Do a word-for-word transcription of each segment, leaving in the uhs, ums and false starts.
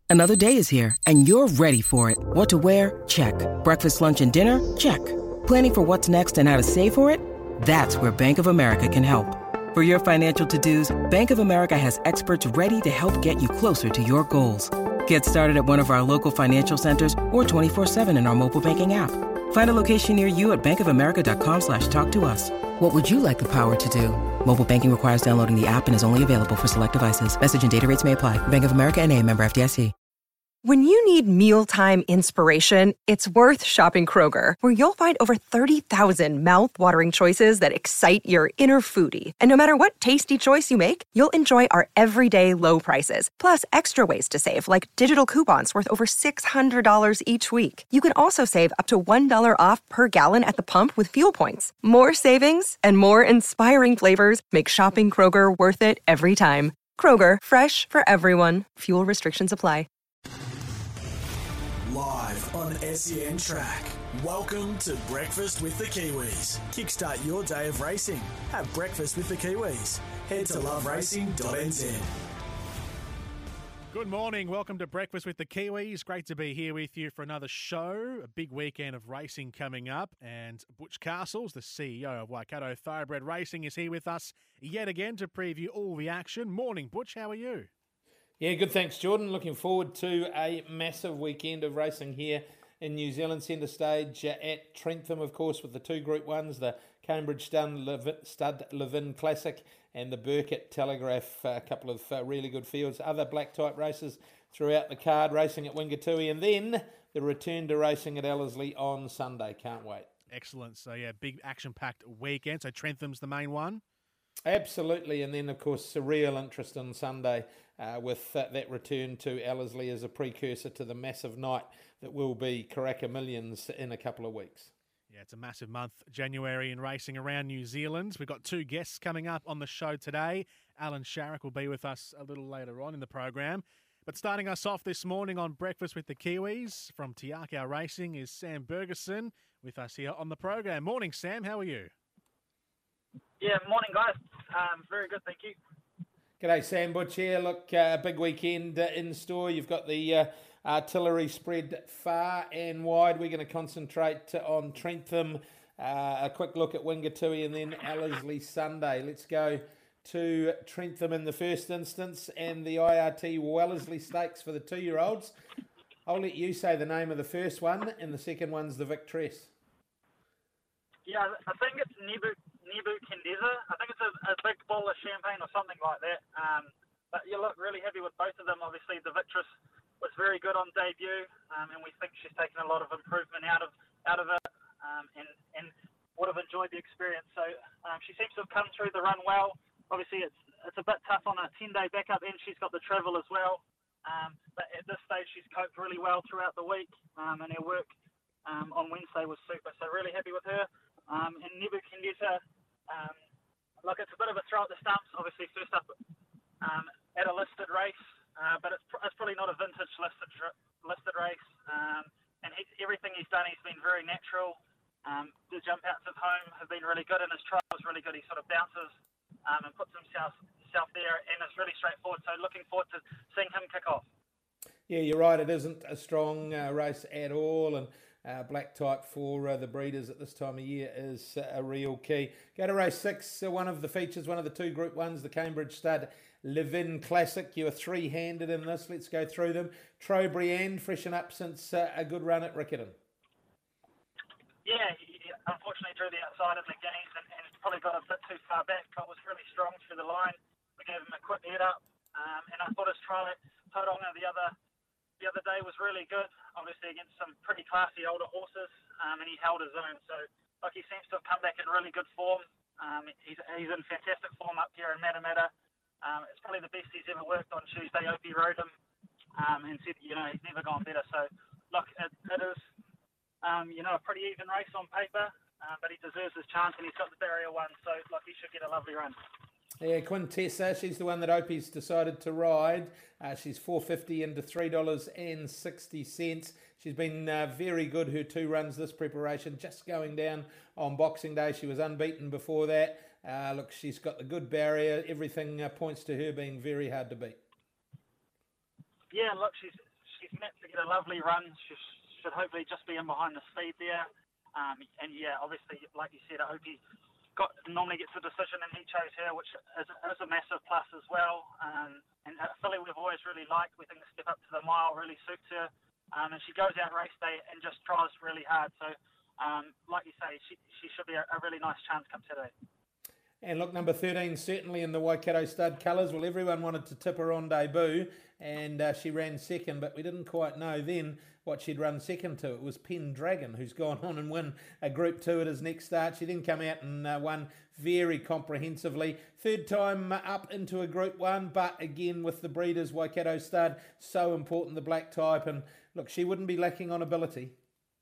Another day is here, and you're ready for it. What to wear? Check. Breakfast, lunch, and dinner? Check. Planning for what's next and how to save for it? That's where Bank of America can help. For your financial to-dos, Bank of America has experts ready to help get you closer to your goals. Get started at one of our local financial centers or twenty-four seven in our mobile banking app. Find a location near you at bankofamerica.com slash talk to us. What would you like the power to do? Mobile banking requires downloading the app and is only available for select devices. Message and data rates may apply. Bank of America N A, member F D I C. When you need mealtime inspiration, it's worth shopping Kroger, where you'll find over thirty thousand mouth-watering choices that excite your inner foodie. And no matter what tasty choice you make, you'll enjoy our everyday low prices, plus extra ways to save, like digital coupons worth over six hundred dollars each week. You can also save up to one dollar off per gallon at the pump with fuel points. More savings and more inspiring flavors make shopping Kroger worth it every time. Kroger, fresh for everyone. Fuel restrictions apply. Live on S E N Track. Welcome to Breakfast with the Kiwis. Kickstart your day of racing. Have breakfast with the Kiwis. Head to love racing dot n z. Good morning. Welcome to Breakfast with the Kiwis. Great to be here with you for another show. A big weekend of racing coming up. And Butch Castles, the C E O of Waikato Thoroughbred Racing, is here with us yet again to preview all the action. Morning, Butch. How are you? Yeah, good, thanks, Jordan. Looking forward to a massive weekend of racing here in New Zealand. Centre stage at Trentham, of course, with the two Group Ones, the Cambridge Stud Levin Classic and the Burkitt Telegraph, a couple of uh, really good fields. Other black type races throughout the card, racing at Wingatui, and then the return to racing at Ellerslie on Sunday. Can't wait. Excellent. So, yeah, big action-packed weekend. So Trentham's the main one? Absolutely, and then, of course, a real interest on Sunday uh, with uh, that return to Ellerslie as a precursor to the massive night that will be Karaka Millions in a couple of weeks. Yeah, it's a massive month, January, in racing around New Zealand. We've got two guests coming up on the show today. Alan Sharrock will be with us a little later on in the program. But starting us off this morning on Breakfast with the Kiwis from Te Akau Racing is Sam Bergerson with us here on the program. Morning, Sam. How are you? Yeah, morning, guys. Um, very good, thank you. G'day, Sam Butch here. Look, a uh, big weekend uh, in store. You've got the uh, artillery spread far and wide. We're going to concentrate on Trentham, uh, a quick look at Wingatui, and then Ellerslie Sunday. Let's go to Trentham in the first instance and the I R T Wellesley Stakes for the two-year-olds. I'll let you say the name of the first one, and the second one's the Victress. Yeah, I think it's Nebu. Nebu Kendeza. I think it's a, a big bowl of champagne or something like that. Um, but you look really happy with both of them. Obviously, the Victress was very good on debut, um, and we think she's taken a lot of improvement out of out of it, um, and and would have enjoyed the experience. So um, she seems to have come through the run well. Obviously, it's it's a bit tough on a ten-day backup, and she's got the travel as well. Um, but at this stage, she's coped really well throughout the week, um, and her work um, on Wednesday was super. So really happy with her. Um, and Nebu Kendeza. Um, look, it's a bit of a throw at the stumps, obviously first up um, at a listed race, uh, but it's, pr- it's probably not a vintage listed listed race. Um, and he, everything he's done, he's been very natural. Um, the jump outs of home have been really good, and his trial was really good. He sort of bounces um, and puts himself, himself there, and it's really straightforward. So looking forward to seeing him kick off. Yeah, you're right. It isn't a strong uh, race at all, and Uh, black type for uh, the breeders at this time of year is uh, a real key. Go to race six, uh, one of the features, one of the two Group Ones, the Cambridge Stud Levin Classic. You are three-handed in this. Let's go through them. Trobriand, freshen up since uh, a good run at Riccarton. Yeah, he unfortunately drew the outside of the games and, and probably got a bit too far back, but was really strong through the line. We gave him a quick head up, um, and I thought his trial at Tauranga the other the other day was really good, obviously against some pretty classy older horses, um, and he held his own. So, like, he seems to have come back in really good form. Um, he's, he's in fantastic form up here in Matamata. Um, it's probably the best he's ever worked on Tuesday. Opie rode him um, and said, you know, he's never gone better. So, look, it, it is, um, you know, a pretty even race on paper, uh, but he deserves his chance, and he's got the barrier one. So, like, he should get a lovely run. Yeah, Quintessa, she's the one that Opie's decided to ride. Uh, she's four fifty into three dollars sixty. She's been uh, very good, her two runs this preparation, just going down on Boxing Day. She was unbeaten before that. Uh, look, she's got the good barrier. Everything uh, points to her being very hard to beat. Yeah, look, she's she's meant to get a lovely run. She should hopefully just be in behind the speed there. Um, and yeah, obviously, like you said, Opie got normally gets a decision, and he chose her, which is, is a massive plus as well. Um, and a filly we've always really liked. We think the step up to the mile really suits her. Um, and she goes out race day and just tries really hard. So, um, like you say, she she should be a, a really nice chance come Saturday. And look, number thirteen, certainly in the Waikato stud colours. Well, everyone wanted to tip her on debut, and uh, she ran second, but we didn't quite know then what she'd run second to. It was Pendragon, who's gone on and won a Group two at his next start. She then come out and uh, won very comprehensively. Third time up into a Group one, but again with the breeders, Waikato stud, so important, the black type. And look, she wouldn't be lacking on ability.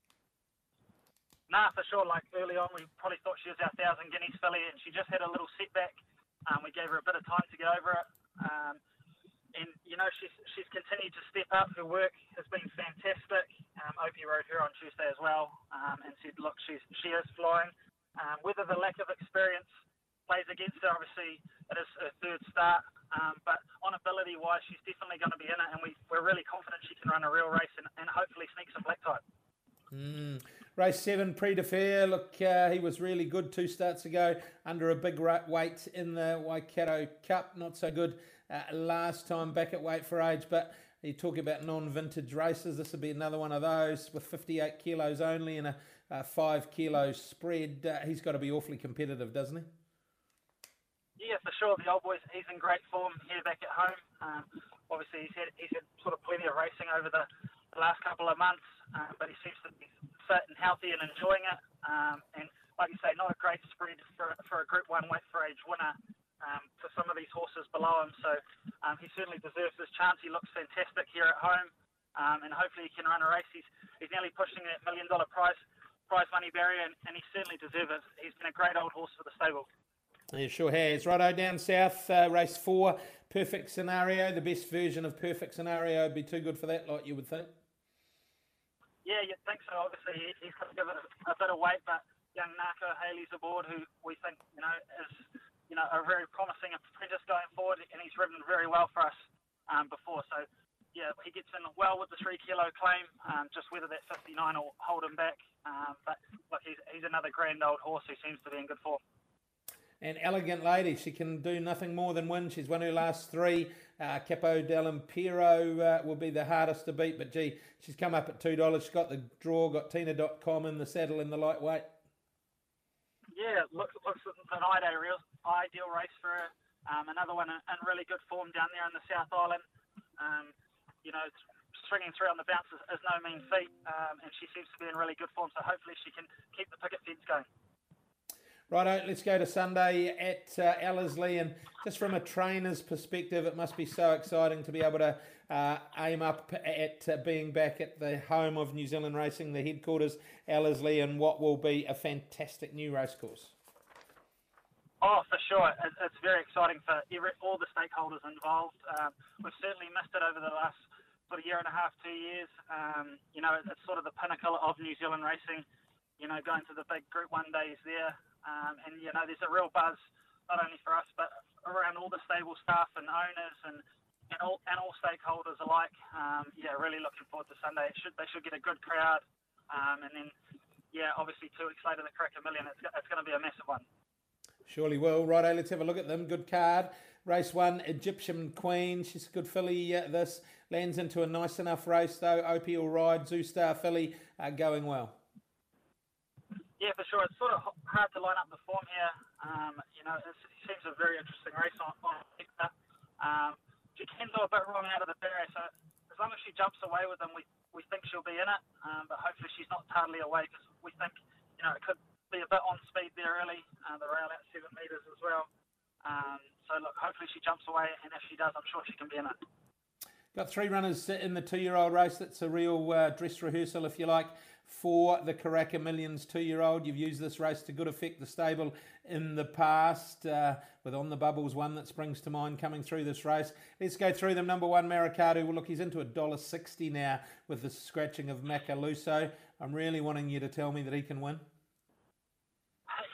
Nah, for sure. Like early on, we probably thought she was our thousand guineas filly, and she just had a little setback. Um, we gave her a bit of time to get over it. Um, and, you know, she's she's continued to step up. Her work has been fantastic. Um, Opie rode her on Tuesday as well, um, and said, look, she's, she is flying. Um, whether the lack of experience plays against her, obviously it is her third start. Um, but on ability-wise, she's definitely going to be in it, and we, we're really confident she can run a real race and, and hopefully sneak some black type. Mm. Race seven, Prix de Fer. Look, uh, he was really good two starts ago under a big weight in the Waikato Cup. Not so good uh, last time back at weight for age, but you talk about non-vintage races. This will be another one of those with fifty-eight kilos only and a, a five kilo spread. Uh, he's got to be awfully competitive, doesn't he? Yeah, for sure. The old boy's he's in great form here back at home. Um, obviously, he's had he's had sort of plenty of racing over the, the last couple of months, um, but he seems to be fit and healthy and enjoying it. Um, and like you say, not a great spread for for a Group One weight for age winner um, for some of these horses below him. So um, he certainly deserves this chance. He looks fantastic here at home, um, and hopefully he can run a race. He's he's nearly pushing that million dollar prize prize money barrier, and, and he certainly deserves it. He's been a great old horse for the stable. He sure has. Righto, down south, uh, race four, Perfect Scenario. The best version of Perfect Scenario would be too good for that, like you would think. Yeah, you'd think so. Obviously, he, he's got to give it a, a bit of weight, but young Naka Haley's aboard, who we think, you know, is, you know, a very promising apprentice going forward, and he's ridden very well for us um, before. So, yeah, he gets in well with the three kilo claim. Um, just whether that fifty-nine will hold him back. Um, but look, he's he's another grand old horse who seems to be in good form. An Elegant Lady, she can do nothing more than win. She's won her last three. Uh, Capo dell'Impero uh, will be the hardest to beat, but gee, she's come up at two dollars. She's got the draw, got Tina dot com in the saddle in the lightweight. Yeah, looks looks an ideal ideal race for her. Um, another one in, in really good form down there in the South Island. Um, you know, stringing through on the bounce is, is no mean feat, um, and she seems to be in really good form. So hopefully she can keep the picket fence going. Righto, let's go to Sunday at uh, Ellerslie, and just from a trainer's perspective, it must be so exciting to be able to uh, aim up at uh, being back at the home of New Zealand Racing, the headquarters, Ellerslie, and what will be a fantastic new racecourse. Oh, for sure. It, it's very exciting for every, all the stakeholders involved. Um, we've certainly missed it over the last sort of year and a half, two years. Um, you know, it's sort of the pinnacle of New Zealand racing, you know, going to the big Group one days there. Um, and, you know, there's a real buzz, not only for us, but around all the stable staff and owners and, and, all, and all stakeholders alike. Um, yeah, really looking forward to Sunday. It should, they should get a good crowd. Um, and then, yeah, obviously two weeks later, the Karaka Million. It's, it's going to be a massive one. Surely will. Righto, let's have a look at them. Good card. Race one, Egyptian Queen. She's a good filly. Uh, this lands into a nice enough race, though. Opie will ride. Zoostar filly uh, going well. Yeah, for sure. It's sort of hard to line up the form here. Um, you know, it seems a very interesting race on on um, she can go a bit wrong out of the barrier, so as long as she jumps away with them, we, we think she'll be in it. Um, but hopefully she's not totally away, because we think, you know, it could be a bit on speed there early. Uh, the rail out seven metres as well. Um, so look, hopefully she jumps away, and if she does, I'm sure she can be in it. Got three runners in the two-year-old race. That's a real uh, dress rehearsal, if you like, for the Karaka Millions two-year-old. You've used this race to good effect, the stable in the past, uh, with On the Bubbles, one that springs to mind coming through this race. Let's go through them. Number one, Maracatu. Well, look, he's into one dollar sixty now with the scratching of Macaluso. I'm really wanting you to tell me that he can win.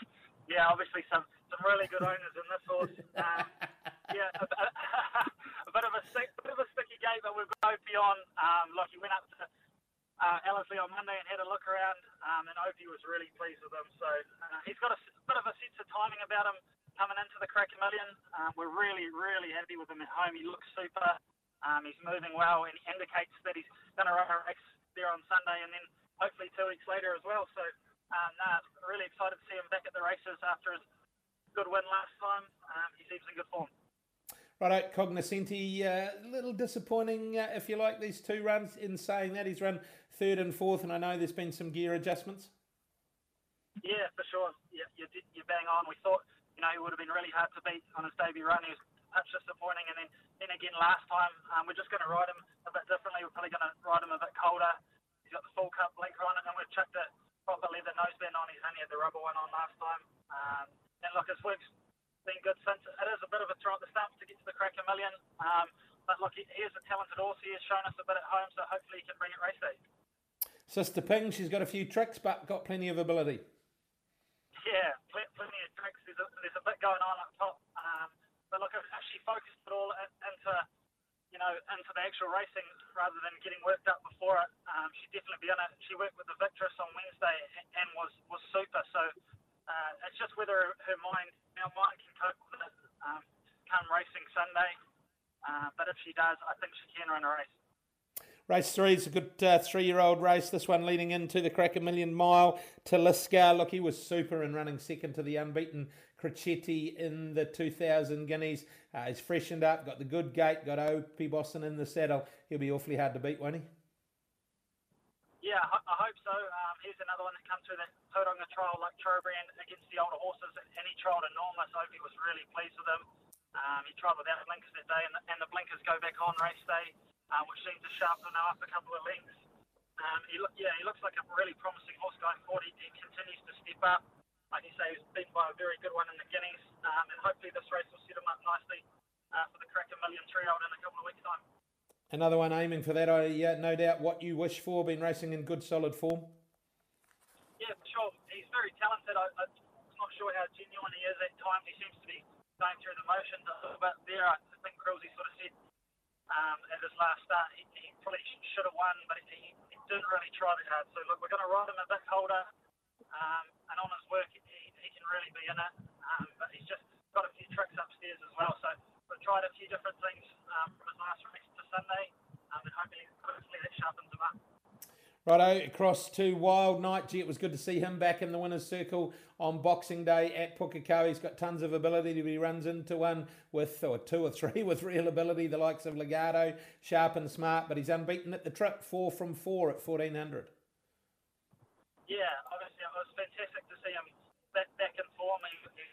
Yeah, obviously some, some really good owners in this horse. Um, yeah, a, a, a bit of a stick, bit of a sticky gate, but we've got Opie on. Um, look, he went up to uh, Ellerslie on Monday and had a look around, um, and Opie was really pleased with him. So uh, he's got a bit of a sense of timing about him coming into the Crack a Million. Um, we're really, really happy with him at home. He looks super. Um, he's moving well, and he indicates that he's going to run a race there on Sunday, and then hopefully two weeks later as well. So um, nah, really excited to see him back at the races after his good win last time. Um, he seems in good form. Righto, Cognoscenti, a uh, little disappointing, uh, if you like, these two runs. In saying that, he's run third and fourth, and I know there's been some gear adjustments. Yeah, for sure. Yeah, you're, you're bang on. We thought, you know, he would have been really hard to beat on his debut run. He was much disappointing, and then, then again last time, um, we're just going to ride him a bit differently. We're probably going to ride him a bit colder. He's got the full cup blinker on it, and we've chucked a proper leather noseband on. He's only had the rubber one on last time. Um, and look, his work's been good since. It is a bit of a throw at the stumps to get to the Crack a Million. Um, but look, he, he is a talented horse. He has shown us a bit at home, so hopefully he can bring it race day. Sister Ping, she's got a few tricks, but got plenty of ability. Yeah, pl- plenty of tricks. There's a, there's a bit going on up top. Um, but look, I've actually focused it all in, into, you know, into the actual racing rather than getting worked up before it. Um, she'd definitely be in it. She worked with the Victress on Wednesday and was, was super. So uh, it's just whether her mind, our mind can cope with it um, come racing Sunday. Uh, but if she does, I think she can run a race. Race three is a good uh, three-year-old race. This one leading into the Crack a Million mile. Taliska, look, he was super in running second to the unbeaten Crecchetti in the two thousand guineas. Uh, he's freshened up, got the good gait, got Opie Boston in the saddle. He'll be awfully hard to beat, won't he? Yeah, I, I hope so. Um, here's another one that comes through the Tauranga trial like Trobrand against the older horses, and he trialled enormous. Opie was really pleased with him. Um, he trialled without blinkers that day, and the, and the blinkers go back on race day. Um, which seems to sharpen him up a couple of lengths. Um, he look, yeah, he looks like a really promising horse going forward. He, he continues to step up. Like you say, he's beaten by a very good one in the Guineas, um, and hopefully this race will set him up nicely uh, for the Crack a Million three-year-old in a couple of weeks' time. Another one aiming for that, I uh, no doubt. What you wish for, been racing in good, solid form. Yeah, for sure. He's very talented. I, I'm not sure how genuine he is at times. He seems to be going through the motions a little bit there. I think Krillsy sort of said Um, at his last start, he, he probably should have won, but he, he didn't really try that hard. So look, we're going to ride him a bit colder, um, and on his work, he, he can really be in it. Um, but he's just got a few tricks upstairs as well. So we've tried a few different things um, from his last race to Sunday, um, and hopefully, hopefully that sharpens him up. Righto, across to Wild Knight. Gee, it was good to see him back in the winner's circle on Boxing Day at Pukekohe. He's got tons of ability. He runs into one with, or two or three with real ability, the likes of Legato, sharp and smart, but he's unbeaten at the trip, four from four at fourteen hundred. Yeah, obviously it was fantastic to see him back, back in form. He, he,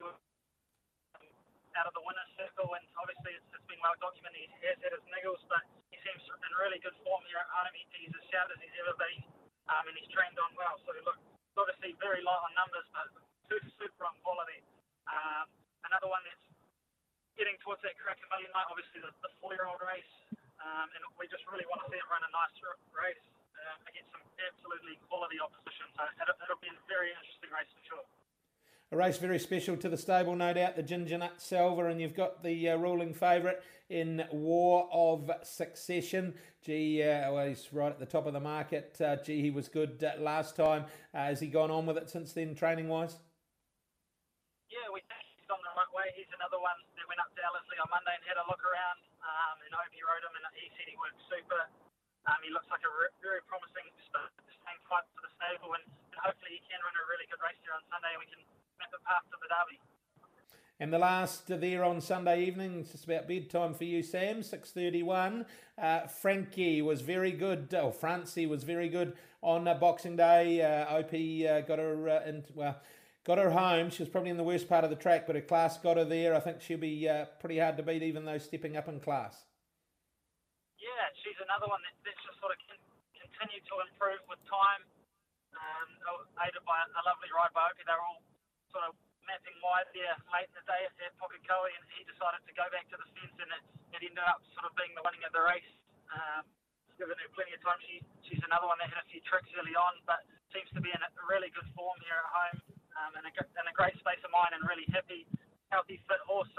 out of the winner's circle, and obviously it's, it's been well documented. He has had his niggles, but he seems in really good form here at home. He, he's as sharp as he's ever been, um, and he's trained on well. So look, obviously very light on numbers, but super, super on quality. Um, another one that's getting towards that Crack a Million night, obviously the, the four-year-old race, um, and we just really want to see him run a nice race uh, against some absolutely quality opposition. So it'll, it'll be a very interesting race for sure. A race very special to the stable, no doubt, the Ginger Nut Salver, and you've got the uh, ruling favourite in War of Succession. Gee, uh, well, he's right at the top of the market. Uh, gee, he was good uh, last time. Uh, has he gone on with it since then, training-wise? Yeah, we think he's on the right way. He's another one that went up to Ellerslie on Monday and had a look around, um, and Opie rode him, and he said he worked super. Um, he looks like a re- very promising staying fight for the stable, and, and hopefully he can run a really good race here on Sunday, and we can map it past to the Derby. And the last there on Sunday evening, it's just about bedtime for you, Sam, six thirty-one. Uh, Frankie was very good, oh, Francie was very good on uh, Boxing Day. Uh, Opie uh, got her uh, in, well, got her home. She was probably in the worst part of the track, but her class got her there. I think she'll be uh, pretty hard to beat, even though stepping up in class. Yeah, she's another one that, that's just sort of can continue to improve with time. Um, aided by a lovely ride by Opie. They're all sort of mapping wide there late in the day at Pukekohe, and he decided to go back to the fence, and it, it ended up sort of being the winning of the race. Um, given her plenty of time, she, she's another one that had a few tricks early on, but seems to be in a really good form here at home, um, in, a, in a great space of mind, and really happy, healthy, fit horse. So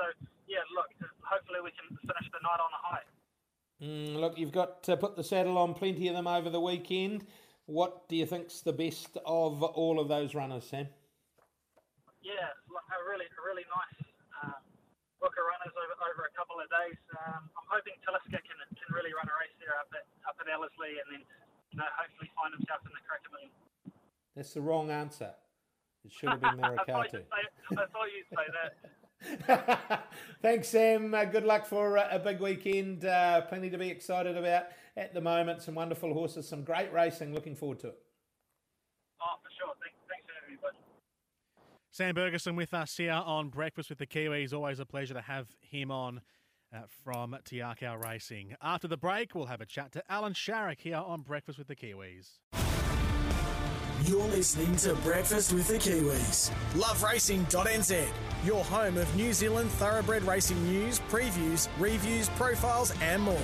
yeah, look, hopefully we can finish the night on a high. Mm, look, you've got to put the saddle on plenty of them over the weekend. What do you think's the best of all of those runners, Sam? Yeah, look, a really, a really nice um, book of runners over, over a couple of days. Um, I'm hoping Taliska can can really run a race there up at up at Ellerslie, and then you know hopefully find himself in the Cracker Million. That's the wrong answer. It should have been Maracatu. I, thought you'd say, I thought you'd say that. Thanks, Sam. Uh, good luck for uh, a big weekend. Uh, plenty to be excited about at the moment. Some wonderful horses, some great racing. Looking forward to it. Oh, for sure. Thanks, thanks for having me, bud. Sam Bergerson with us here on Breakfast with the Kiwis. Always a pleasure to have him on uh, from Te Akau Racing. After the break, we'll have a chat to Alan Sharrock here on Breakfast with the Kiwis. You're listening to Breakfast with the Kiwis. love racing dot n z, your home of New Zealand thoroughbred racing news, previews, reviews, profiles and more.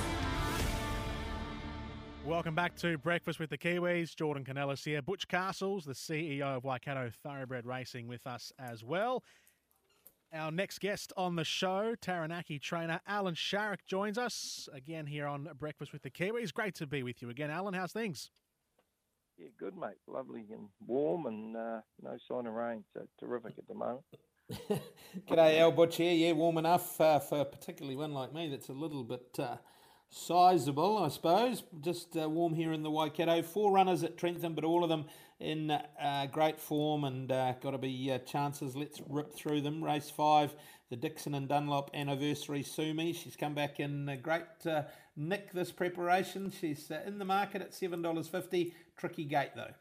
Welcome back to Breakfast with the Kiwis. Jordan Canellis here. Butch Castles, the C E O of Waikato Thoroughbred Racing, with us as well. Our next guest on the show, Taranaki trainer Alan Sharrock, joins us again here on Breakfast with the Kiwis. Great to be with you again, Alan. How's things? Yeah, good, mate. Lovely and warm and uh, no sign of rain, so terrific at the moment. G'day, Al Butch here. Yeah, warm enough uh, for particularly one like me that's a little bit uh, sizable, I suppose. Just uh, warm here in the Waikato. Four runners at Trentham, but all of them in uh, great form and uh, got to be uh, chances. Let's rip through them. Race five, the Dixon and Dunlop Anniversary Sumi. She's come back in a great uh, nick this preparation. She's uh, in the market at seven dollars fifty. Tricky gate, though.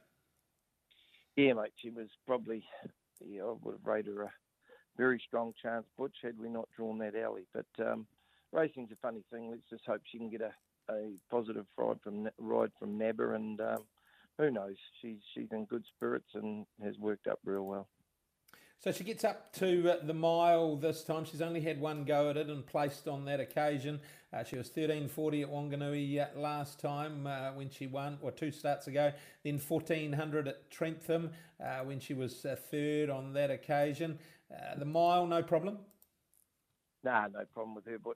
Yeah, mate, she was probably, yeah, I would have rated her a very strong chance, Butch, had we not drawn that alley. But um, racing's a funny thing. Let's just hope she can get a, a positive ride from ride from Nabber, and um, who knows? She's she's in good spirits and has worked up real well. So she gets up to uh, the mile this time. She's only had one go at it and placed on that occasion. Uh, she was thirteen forty at Wanganui uh, last time uh, when she won, or two starts ago. Then fourteen hundred at Trentham uh, when she was uh, third on that occasion. Uh, the mile, no problem? Nah, no problem with her, Butch.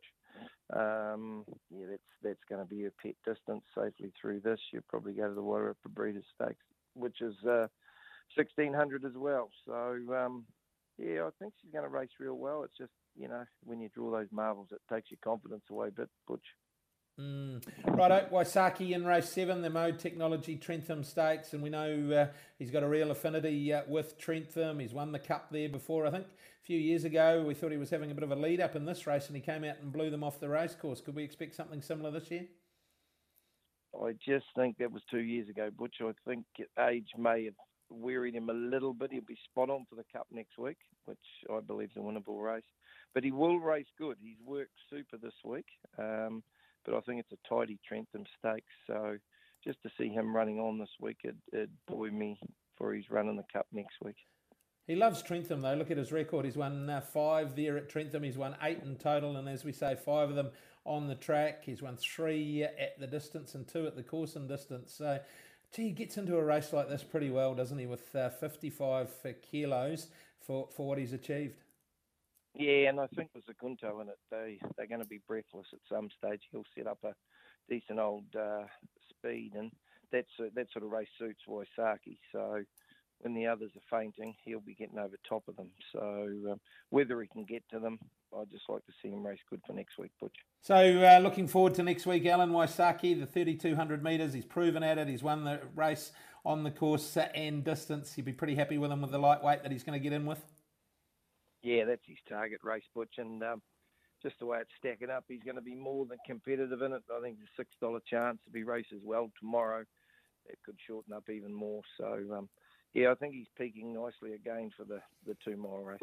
Um, yeah, that's that's going to be her pet distance safely through this. She'll probably go to the Wairarapa Breeders' Stakes, which is uh, sixteen hundred as well. So, um, yeah, I think she's going to race real well. It's just, you know, when you draw those marbles, it takes your confidence away a bit, Butch. Mm. Righto, Waisaki in race seven, the Mode Technology Trentham Stakes, and we know uh, he's got a real affinity uh, with Trentham. He's won the Cup there before. I think a few years ago we thought he was having a bit of a lead up in this race, and he came out and blew them off the racecourse. Could we expect something similar this year? I just think that was two years ago, Butch. I think age may have wearied him a little bit. He'll be spot on for the Cup next week, which I believe is a winnable race. But he will race good. He's worked super this week. Um, but I think it's a tidy Trentham Stakes. So just to see him running on this week, it, it'd buoy me for his run in the Cup next week. He loves Trentham, though. Look at his record. He's won uh, five there at Trentham. He's won eight in total, and as we say, five of them on the track. He's won three at the distance and two at the course and distance. So, gee, he gets into a race like this pretty well, doesn't he, with uh, fifty-five kilos for, for what he's achieved. Yeah, and I think with Zakunto in it, they, they're going to be breathless at some stage. He'll set up a decent old uh, speed, and that's, uh, that sort of race suits Waisaki. So when the others are fainting, he'll be getting over top of them. So um, whether he can get to them, I'd just like to see him race good for next week, Butch. So uh, looking forward to next week, Alan Waisaki, the thirty-two hundred metres. He's proven at it. He's won the race on the course and distance. You'd be pretty happy with him with the lightweight that he's going to get in with? Yeah, that's his target race, Butch, and um, just the way it's stacking up, he's going to be more than competitive in it. I think there's a six dollar chance if he races well tomorrow. It could shorten up even more. So, um, yeah, I think he's peaking nicely again for the, the two-mile race.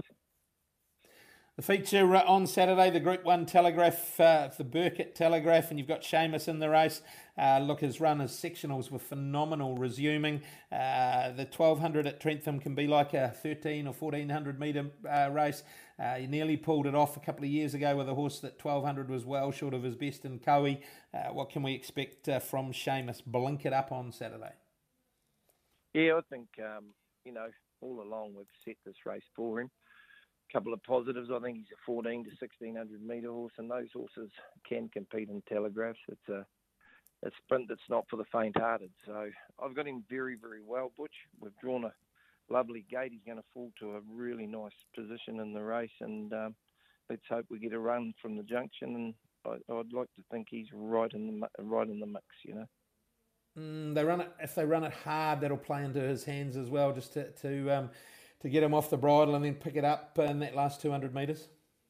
The feature uh, on Saturday, the Group one Telegraph, uh, the Burkett Telegraph, and you've got Seamus in the race. Uh, look, his run, his sectionals were phenomenal, resuming. Uh, the twelve hundred at Trentham can be like a thirteen or fourteen hundred metre uh, race. Uh, he nearly pulled it off a couple of years ago with a horse that twelve hundred was well short of his best in Koei. Uh, what can we expect uh, from Seamus? Blink it up on Saturday. Yeah, I think, um, you know, all along we've set this race for him. couple of positives. I think he's a fourteen to sixteen hundred metre horse, and those horses can compete in telegraphs. It's a, a sprint that's not for the faint-hearted. So I've got him very, very well, Butch. We've drawn a lovely gate. He's going to fall to a really nice position in the race, and um, let's hope we get a run from the junction. And I, I'd like to think he's right in the mu- right in the mix, you know. Mm, they run it if they run it hard, that'll play into his hands as well, just to to um, to get him off the bridle and then pick it up in that last two hundred metres.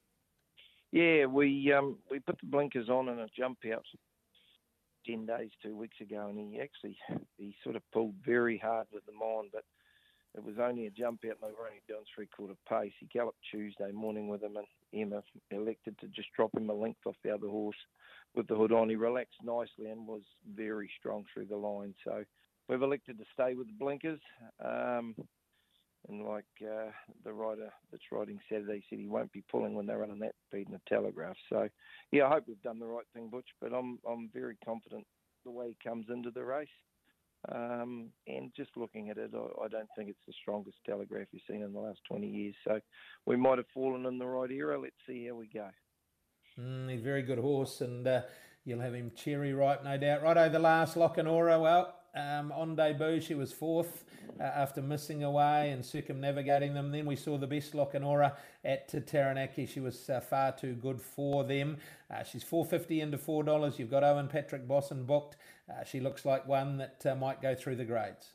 Yeah, we um, we put the blinkers on in a jump out ten days, two weeks ago, and he actually he sort of pulled very hard with them on, but it was only a jump out and they were only doing three quarter pace. He galloped Tuesday morning with him, and Emma elected to just drop him a length off the other horse with the hood on. He relaxed nicely and was very strong through the line. So we've elected to stay with the blinkers. Um, and like uh, the rider that's riding Saturday said, he won't be pulling when they're running that speed in a telegraph. So yeah, I hope we've done the right thing, Butch. But I'm I'm very confident the way he comes into the race. Um, and just looking at it, I, I don't think it's the strongest telegraph you've seen in the last twenty years. So we might have fallen in the right era. Let's see how we go. Mm, he's a very good horse, and uh, you'll have him cherry ripe, no doubt. Righto, the last Lochinora, well, um, on debut she was fourth uh, after missing away and circumnavigating them. Then we saw the best Lochinora at Taranaki. She was uh, far too good for them. Uh, she's four fifty into four dollars. You've got Owen Patrick Bosson booked. Uh, she looks like one that uh, might go through the grades.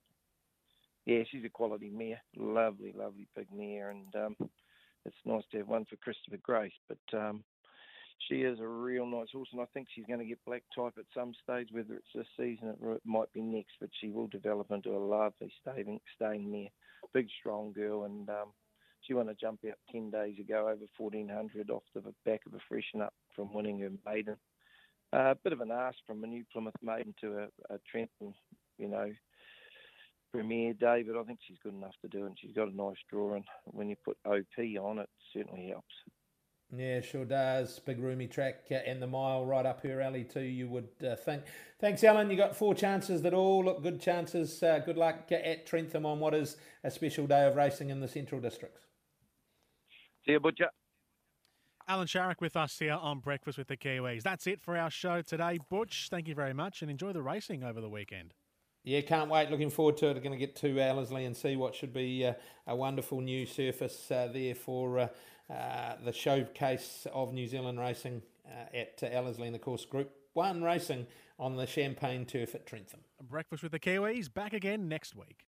Yeah, she's a quality mare. Lovely, lovely big mare, and um, it's nice to have one for Christopher Grace. But um, she is a real nice horse, and I think she's going to get black type at some stage, whether it's this season or it might be next, but she will develop into a lovely staying, staying mare. Big, strong girl, and um, she won a jump out ten days ago over fourteen hundred off the back of a freshen up from winning her maiden. A uh, bit of an ask from a New Plymouth maiden to a, a Trenton, you know, Premier day, but I think she's good enough to do it, and she's got a nice draw, and when you put O P on, it certainly helps. Yeah, sure does. Big roomy track uh, and the mile right up her alley too, you would uh, think. Thanks, Alan. You got four chances that all look good chances. Uh, good luck uh, at Trentham on what is a special day of racing in the Central Districts. See you, Butcher. Alan Sharrock with us here on Breakfast with the Kiwis. That's it for our show today. Butch, thank you very much, and enjoy the racing over the weekend. Yeah, can't wait. Looking forward to it. We're going to get to Ellerslie and see what should be uh, a wonderful new surface uh, there for uh, uh, the showcase of New Zealand racing uh, at uh, Ellerslie, and of course Group one racing on the Champagne turf at Trentham. Breakfast with the Kiwis, back again next week.